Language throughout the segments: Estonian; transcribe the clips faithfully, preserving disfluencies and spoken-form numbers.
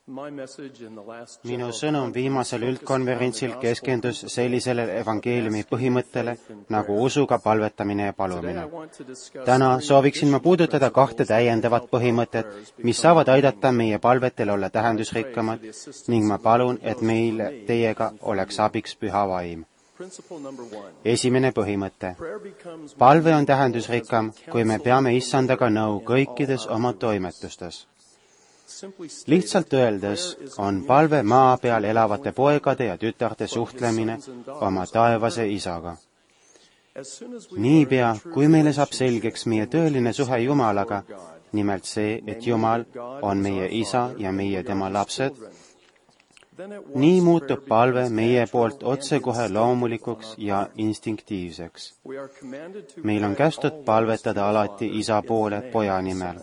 Minu sõnum viimasel üldkonverentsil keskendus sellisele evangeeliumi põhimõttele nagu usuga palvetamine ja palumine. Täna sooviksin ma puudutada kahte täiendavat põhimõtet, mis saavad aidata meie palvetel olla tähendusrikkamad ning ma palun, et meil teiega oleks abiks püha vaim. Esimene põhimõte. Palve on tähendusrikkam, kui me peame issandaga nõu kõikides oma toimetustes. Lihtsalt öeldes on palve maa peal elavate poegade ja tütarte suhtlemine oma taevase isaga. Niipea, kui meile saab selgeks meie tõeline suhe Jumalaga, nimelt see, et Jumal on meie isa ja meie tema lapsed, nii muutub palve meie poolt otsekohe loomulikuks ja instinktiivseks. Meil on kästud palvetada alati isa poole poja nimel.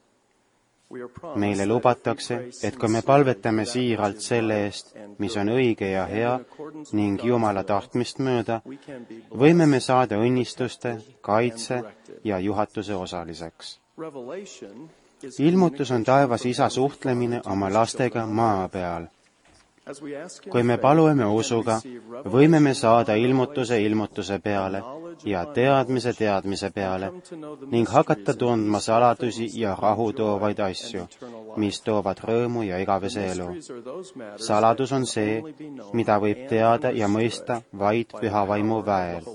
Meile lubatakse, et kui me palvetame siiralt selle eest, mis on õige ja hea ning Jumala tahtmist mööda, võime me saada õnnistuste, kaitse ja juhatuse osaliseks. Ilmutus on taevas isa suhtlemine oma lastega maa peal. Kui me palueme usuga, võime me saada ilmutuse ilmutuse peale ja teadmise teadmise peale ning hakata tundma saladusi ja rahu toovaid asju, mis toovad rõõmu ja igavese elu. Saladus on see, mida võib teada ja mõista vaid püha vaimu väel.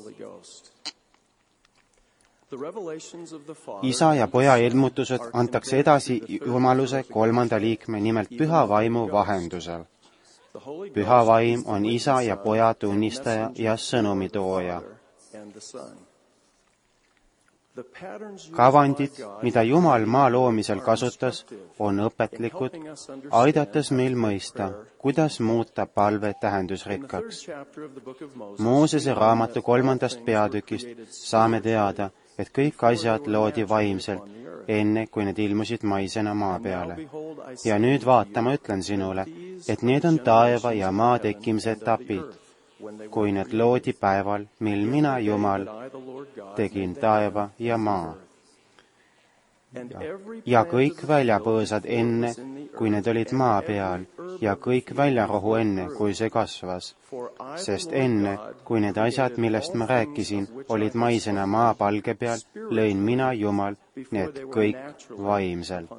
Isa ja poja ilmutused antakse edasi Jumaluse kolmanda liikme, nimelt püha vaimu vahendusel. Püha vaim on isa ja poja tunnistaja ja sõnumitooja. Kavandid, mida Jumal maa loomisel kasutas, on õpetlikud, aidates meil mõista, kuidas muuta palve tähendusrikkaks. Moosese raamatu kolmandast peatükist saame teada, et kõik asjad loodi vaimselt, enne kui need ilmusid maisena maa peale. Ja nüüd vaata, ma ütlen sinule, et need on taeva ja maa tekkimise etapid, kui need loodi päeval, mil mina, Jumal, tegin taeva ja maa. Ja kõik väljapõõsad enne, kui need olid maa peal, ja kõik väljarohu enne, kui see kasvas. Sest enne, kui need asjad, millest ma rääkisin, olid maisena maa palge peal, lõin mina, Jumal, need kõik vaimselt.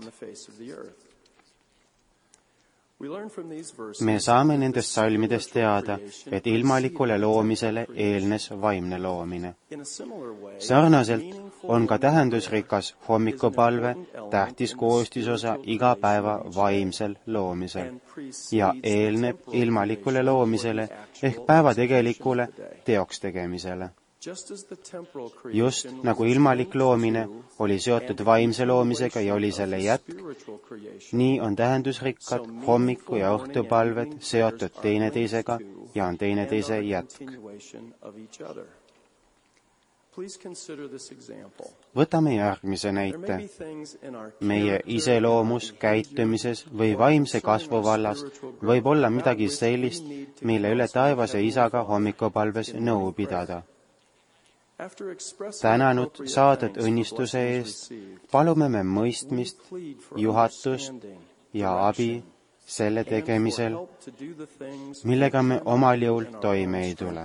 Me saame nendest salmidest teada, et ilmalikule loomisele eelnes vaimne loomine. Sarnaselt on ka tähendusrikas hommikupalve tähtis koostisosa iga päeva vaimsel loomisel ja eelneb ilmalikule loomisele ehk päeva tegelikule teoks tegemisele. Just nagu ilmalik loomine oli seotud vaimse loomisega ja oli selle jätk, nii on tähendusrikkad hommiku- ja õhtupalved seotud teineteisega ja on teineteise jätk. Võtame järgmise näite. Meie iseloomus, käitumises või vaimse kasvu vallas võib olla midagi sellist, mille üle taevase isaga hommikupalves nõu pidada. Tänanud saadud õnnistuse eest palume me mõistmist, juhatust ja abi selle tegemisel, millega me omal jõul toime ei tule.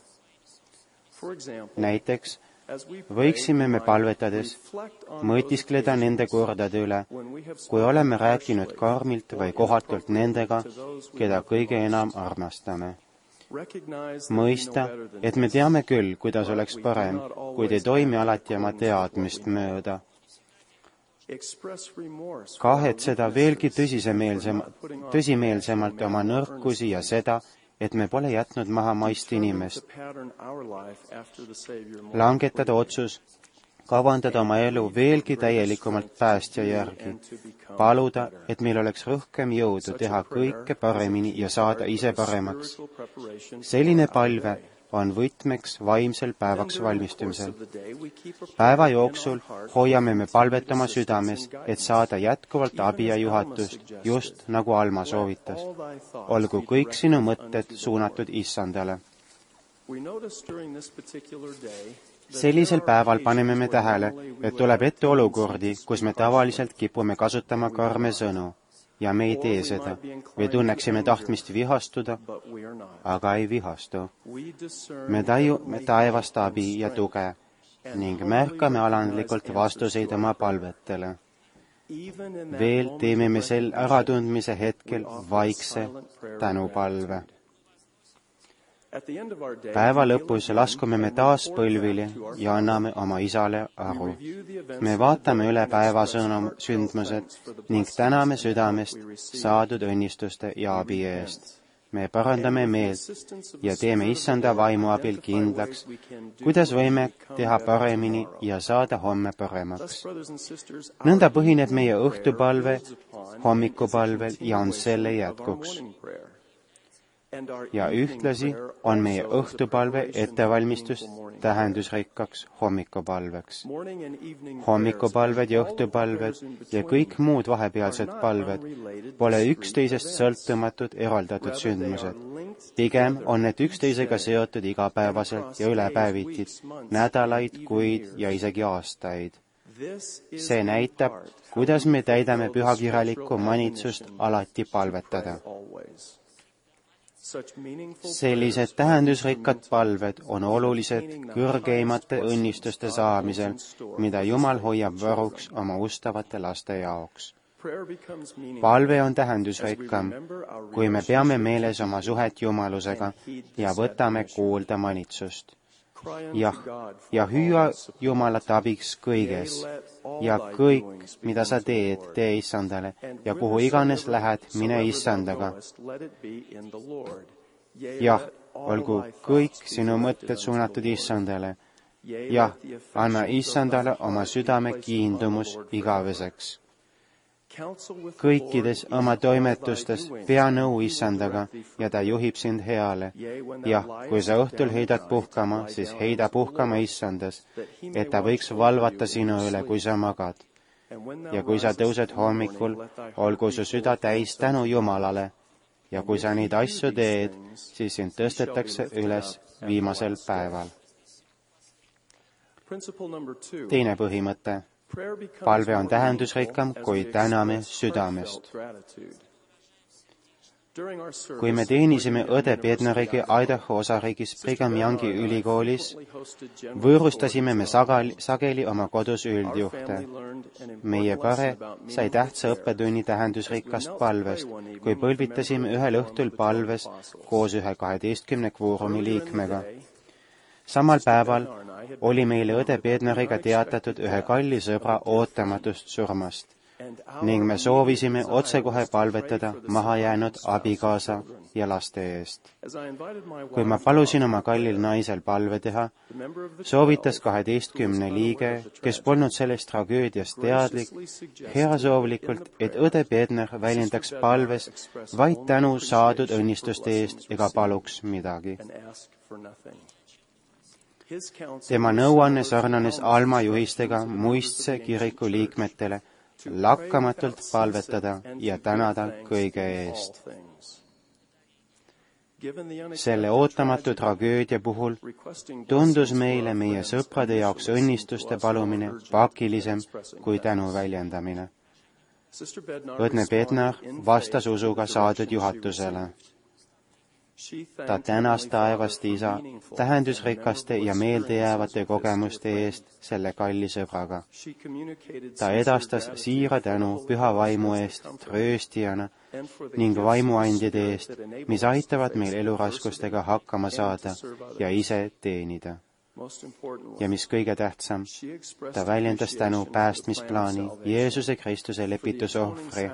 Näiteks võiksime me palvetades mõtiskleda nende kordade üle, kui oleme rääkinud karmilt või kohatult nendega, keda kõige enam armastame. Mõista, et me teame küll, kuidas oleks parem, kuid ei toimi alati oma teadmist mööda. Kahetseda veelgi tõsisemeelsem, tõsimeelsemalt oma nõrkusi ja seda, et me pole jätnud maha maist inimest. Langetada otsus, kavandada oma elu veelgi täielikumalt päästja järgi. Paluda, et meil oleks rohkem jõudu teha kõike paremini ja saada ise paremaks. Selline palve on võtmeks vaimsel päevaks valmistumisel. Päeva jooksul hoiame me palvet oma südames, et saada jätkuvalt abi ja juhatust, just nagu Alma soovitas. Olgu kõik sinu mõtted suunatud issandale. Sellisel päeval paneme me tähele, et tuleb ette olukordi, kus me tavaliselt kipume kasutama karme sõnu. ja me ei tee seda või tunneksime tahtmist vihastuda, aga ei vihastu. Me tajume taevast abi ja tuge ning märkame alandlikult vastuseid oma palvetele. Veel teeme me sel äratundmise hetkel vaikse tänupalve. Päeva lõpus laskume me taas põlvili ja anname oma Isale aru. Me vaatame üle päevasõnum sündmused ning täname südamest saadud õnnistuste ja abi eest. Me parandame meelt ja teeme Issanda vaimu abil kindlaks, kuidas võime teha paremini ja saada homme paremaks. Nõnda põhineb meie õhtupalve hommikupalvel ja on selle jätkuks. Ja ühtlasi on meie õhtupalve ettevalmistus tähendusrikkaks hommikupalveks. Hommikupalved ja õhtupalved ja kõik muud vahepealsed palved pole üksteisest sõltumatud eraldatud sündmused. Pigem on need üksteisega seotud igapäevaselt ja ülepäeviti, nädalaid, kuid ja isegi aastaid. See näitab, kuidas me täidame pühakirjalikku manitsust alati palvetada. Sellised tähendusrikkad palved on olulised kõrgeimate õnnistuste saamisel, mida Jumal hoiab varuks oma ustavate laste jaoks. Palve on tähendusrikkam, kui me peame meeles oma suhet Jumalusega ja võtame kuulda manitsust. Jah, ja hüüa Jumalat abiks kõiges ja kõik, mida sa teed, tee Issandale ja kuhu iganes lähed, mine Issandaga. Jah, olgu kõik sinu mõtted suunatud Issandale. Jah, anna Issandale oma südame kiindumus igaveseks. Kõikides oma toimetustes pea nõu Issandaga ja ta juhib sind heale. Jah, kui sa õhtul heidad puhkama, siis heida puhkama Issandas, et ta võiks valvata sinu üle, kui sa magad. Ja kui sa tõused hommikul, olgu su süda täis tänu Jumalale. Ja kui sa neid asju teed, siis sind tõstetakse üles viimasel päeval. Teine põhimõte. Palve on tähendusrikkam, kui täname südamest. Kui me teenisime õde Bednarigi Idaho osariigis Brigham Youngi ülikoolis, võõrustasime me sageli, sageli oma kodus üldjuhte. Meie pare sai tähtsa õppetunni tähendusrikkast palvest, kui põlvitasime ühel õhtul palves koos ühe kaheteistkümne kvoorumi liikmega. Samal päeval oli meile õde Bednariga teatatud ühe kalli sõbra ootamatust surmast ning me soovisime otsekohe palvetada mahajäänud abikaasa ja laste eest. Kui ma palusin oma kallil naisel palve teha, soovitas kaheteistkümne liige, kes polnud sellest tragöödiast teadlik, heasoovlikult, et õde Bednar väljendaks palves vaid tänu saadud õnnistuste eest ega paluks midagi. Tema nõuanne sarnanes Alma juhistega muistse kiriku liikmetele lakkamatult palvetada ja tänada kõige eest. Selle ootamatu tragöödia puhul tundus meile meie sõprade jaoks õnnistuste palumine pakilisem kui tänu väljendamine. Õdne Bednar vastas usuga saadud juhatusele. Ta tänas taevast Isa tähendusrikaste ja meeldejäävate kogemuste eest selle kalli sõbraga. Ta edastas siira tänu püha vaimu eest trööstijana ning vaimuandjade eest, mis aitavad meil eluraskustega hakkama saada ja ise teenida. Ja mis kõige tähtsam, ta väljendas tänu päästmisplaani Jeesuse Kristuse lepitusohvri,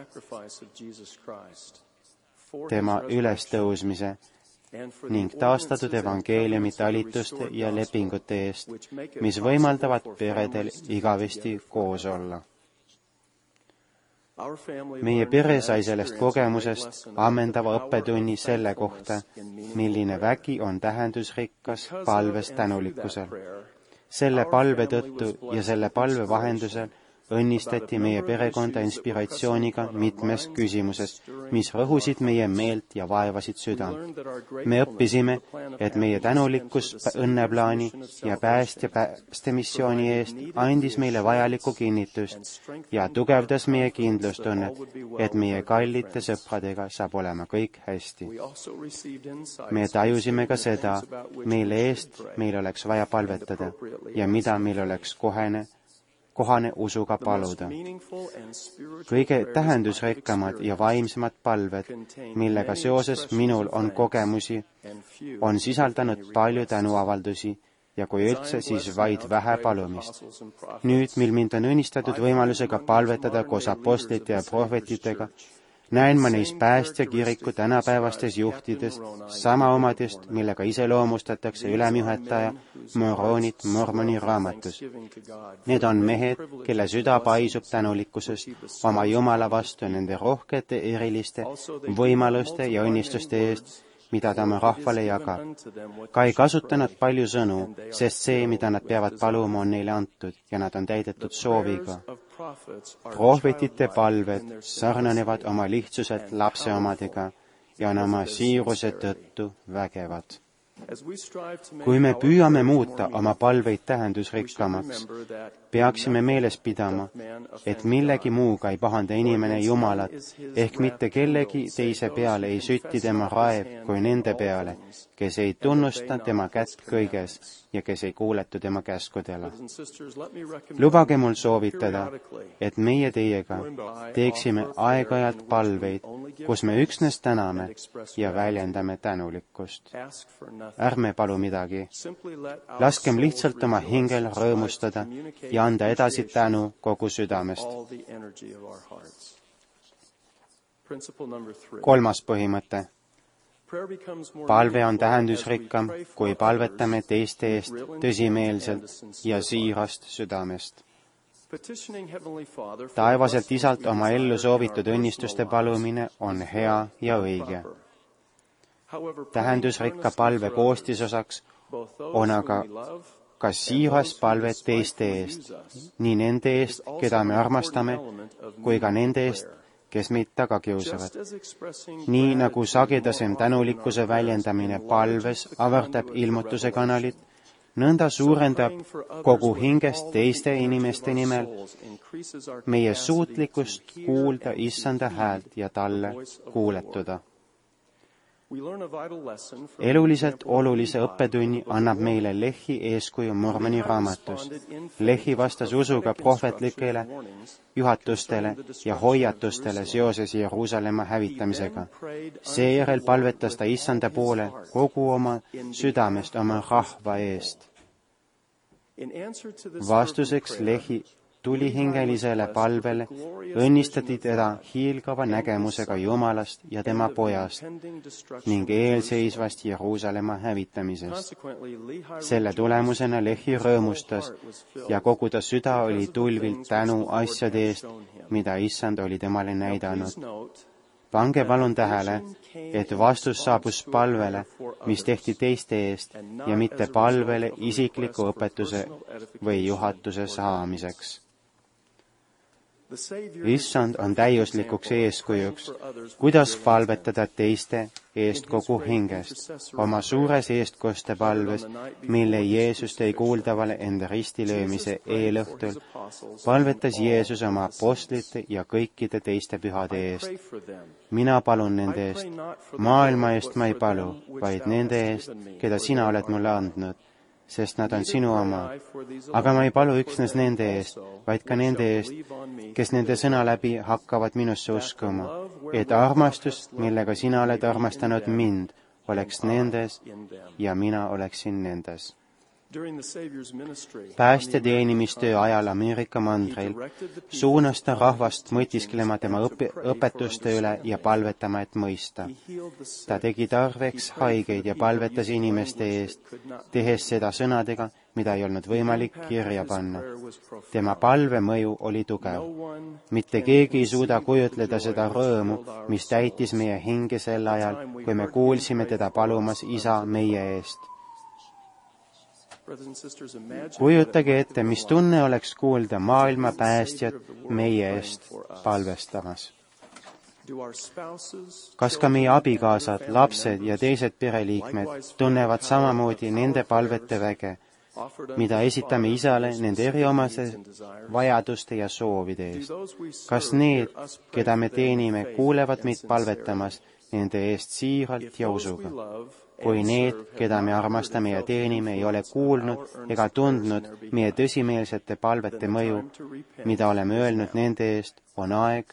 tema ülestõusmise ning taastatud evangeeliumi talituste ja lepingute eest, mis võimaldavad peredel igavesti koos olla. Meie pere sai sellest kogemusest ammendava õppetunni selle kohta, milline vägi on tähendusrikkas palves tänulikkusel. Selle palve tõttu ja selle palve vahendusel õnnistati meie perekonda inspiratsiooniga mitmes küsimuses, mis rõhusid meie meelt ja vaevasid südant. Me õppisime, et meie tänulikkus õnneplaani ja päästja päästemissiooni eest andis meile vajalikku kinnitust ja tugevdas meie kindlustunnet, et meie kallite sõpradega saab olema kõik hästi. Me tajusime ka seda, mille eest meil oleks vaja palvetada ja mida meil oleks kohene kohane usuga paluda. Kõige tähendusrikkamad ja vaimsemad palved, millega seoses minul on kogemusi, on sisaldanud palju tänuavaldusi ja kui üldse, siis vaid vähe palumist. Nüüd, mil mind on õnnistatud võimalusega palvetada koos apostlite ja prohvetitega, näen ma neis päästja kiriku tänapäevastes juhtides sama omadest, millega iseloomustatakse ülemjuhataja Moronit Mormoni raamatus. Need on mehed, kelle süda paisub tänulikkusest oma Jumala vastu nende rohkete eriliste võimaluste ja õnnistuste eest, mida ta oma rahvale jagab. Ka ei kasutanud palju sõnu, sest see, mida nad peavad paluma, on neile antud ja nad on täidetud sooviga. Prohvetite palved sarnanevad oma lihtsuselt lapse omadega ja on oma siiruse tõttu vägevad. Kui me püüame muuta oma palveid tähendusrikkamaks, peaksime meeles pidama, et millegi muuga ei pahanda inimene Jumalat, ehk mitte kellegi teise peale ei sütti tema raev kui nende peale, kes ei tunnusta tema kätt kõiges ja kes ei kuuletu tema käskudele. Lubage mul soovitada, et meie teiega teeksime aeg-ajalt palveid, kus me üksnes täname ja väljendame tänulikkust. Ärme palu midagi. Laskem lihtsalt oma hingel rõõmustada ja anda edasi tänu kogu südamest. Kolmas põhimõte. Palve on tähendusrikkam, kui palvetame teiste eest tõsimeelselt ja siirast südamest. Taevaselt Isalt oma ellu soovitud õnnistuste palumine on hea ja õige. Tähendusrikka palve koostisosaks on aga ka siiras palve teiste eest, nii nende eest, keda me armastame, kui ka nende eest, kes meid taga kiusavad. Nii nagu sagedasem tänulikkuse väljendamine palves avardab ilmutuse kanalit, nõnda suurendab kogu hingest teiste inimeste nimel meie suutlikkust kuulda Issanda häält ja talle kuuletuda. Eluliselt olulise õppetunni annab meile Lehi eeskuju Mormoni raamatus. Lehi vastas usuga prohvetlikele juhatustele ja hoiatustele seoses Jeruusalemma hävitamisega. Seejärel palvetas ta Issanda poole kogu oma südamest oma rahva eest. Vastuseks Lehi tulihingelisele palvele õnnistati teda hiilgava nägemusega Jumalast ja tema pojast ning eelseisvast Jeruusalemma hävitamisest. Selle tulemusena Lehi rõõmustas ja kogu ta süda oli tulvilt tänu asjade eest, mida Issand oli temale näidanud. Pange palun tähele, et vastus saabus palvele, mis tehti teiste eest ja mitte palvele isikliku õpetuse või juhatuse saamiseks. Issand on täiuslikuks eeskujuks, kuidas palvetada teiste eest kogu hingest. Oma suures eestkoste palves, mille Jeesus tõi kuuldavale enda ristilöömise eelõhtul, palvetas Jeesus oma apostlite ja kõikide teiste pühade eest. Mina palun nende eest. Maailma eest ma ei palu, vaid nende eest, keda sina oled mulle andnud, sest nad on sinu oma. Aga ma ei palu üksnes nende eest, vaid ka nende eest, kes nende sõna läbi hakkavad minusse uskuma, et armastus, millega sina oled armastanud mind, oleks nendes ja mina oleksin nendes. Päästja teenimistöö ajal Ameerika mandril suunas ta rahvast mõtisklema tema õpi, õpetuste üle ja palvetama, et mõista. Ta tegi tarveks haigeid ja palvetas inimeste eest, tehes seda sõnadega, mida ei olnud võimalik kirja panna. Tema palve mõju oli tugev. Mitte keegi ei suuda kujutleda seda rõõmu, mis täitis meie hinge sel ajal, kui me kuulsime teda palumas Isa meie eest. kujutage ette, mis tunne oleks kuulda maailma päästjat meie eest palvestamas. Kas ka meie abikaasad, lapsed ja teised pereliikmed tunnevad samamoodi nende palvete väge, mida esitame Isale nende eriomaste vajaduste ja soovide eest? Kas need, keda me teenime, kuulevad meid palvetamas nende eest siiralt ja usuga? Kui need, keda me armastame ja teenime, ei ole kuulnud ega tundnud meie tõsimeelsete palvete mõju, mida oleme öelnud nende eest, on aeg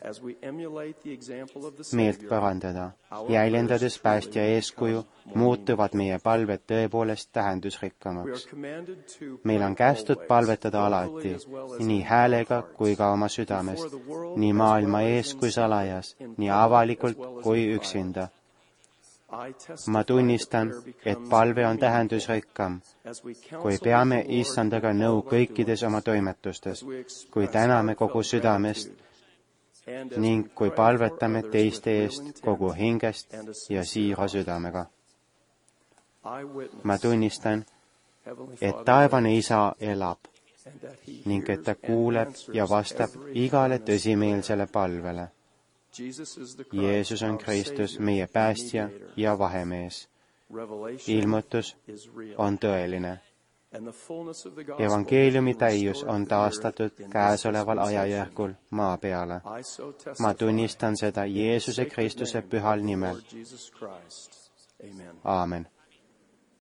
meelt parandada. Jäljendades päästja eeskuju, muutuvad meie palved tõepoolest tähendusrikkamaks. Meil on kästud palvetada alati, nii häälega kui ka oma südamest, nii maailma ees kui salajas, nii avalikult kui üksinda. Ma tunnistan, et palve on tähendusrikkam, kui peame Issandaga nõu kõikides oma toimetustes, kui täname kogu südamest ning kui palvetame teiste eest kogu hingest ja siira südamega. Ma tunnistan, et taevane Isa elab ning et ta kuuleb ja vastab igale tõsimeelsele palvele. Jeesus on Kristus, meie päästja ja vahemees. Ilmutus on tõeline. Evangeeliumi täius on taastatud käesoleval ajajärgul maa peale. Ma tunnistan seda Jeesuse Kristuse pühal nimel. Aamen.